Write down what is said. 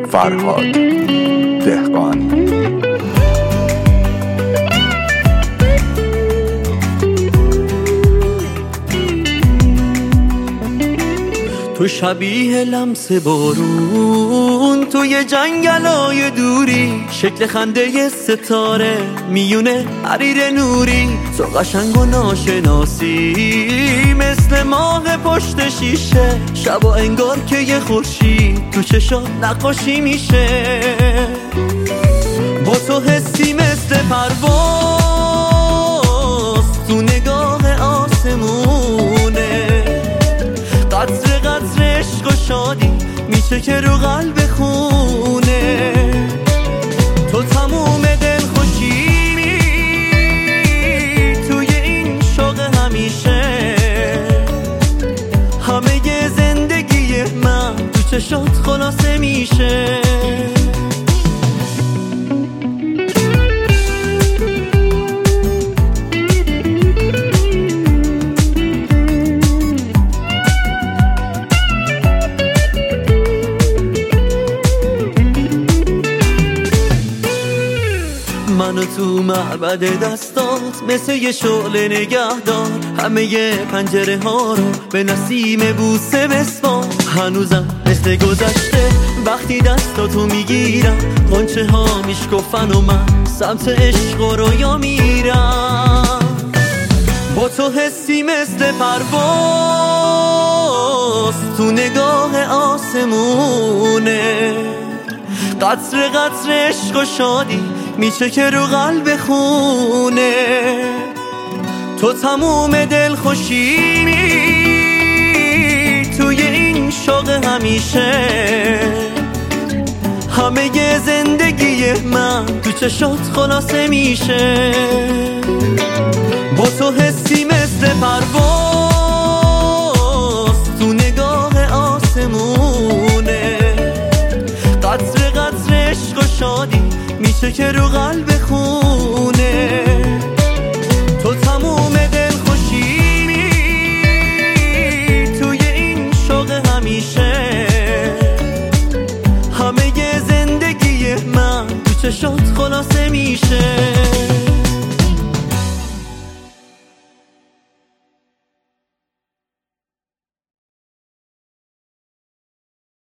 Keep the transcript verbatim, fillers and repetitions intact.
فرهاد دهقانی. تو شبیه لمس بارون توی جنگلای دوری، شکل خنده ستاره میونه حریر نوری. تو قشنگ و ناشناسی مثل ماه پشت شیشه، شبا انگار که یه خورشید تو چشات نقاشی میشه. با تو حسی مثل پرواز تو نگاه آسمونه، قطره قطره عشق و شادی میشه که رو قلب خونه. تو تموم دل خوشی توی این شوق همیشه، همه زندگی من تو چشات خلاصه میشه. منو تو معبد دستات مثل یه شعله نگه دار، همه ی پنجره ها رو به نسیم بوسه بسپار. هنوزم مثل گذشته وقتی دستاتو میگیرم، غنچه ها میشکفن و من سمت عشق و رویا میرم. با تو حسی مثل پرواز تو نگاه آسمونه، قطره قطره عشق و شادی میشه که رو قلب خونه. تو تموم دل خوشی توی این شوق همیشه، همه زندگی من تو چشات خلاصه میشه. با تو حسی مثل پرواز تو نگاه آسمونه، قطره قطره عشق و شادی میشه که رو قلب خونه. تو تموم دل خوشی توی این شوق همیشه، همه زندگی من تو چشات خلاصه میشه.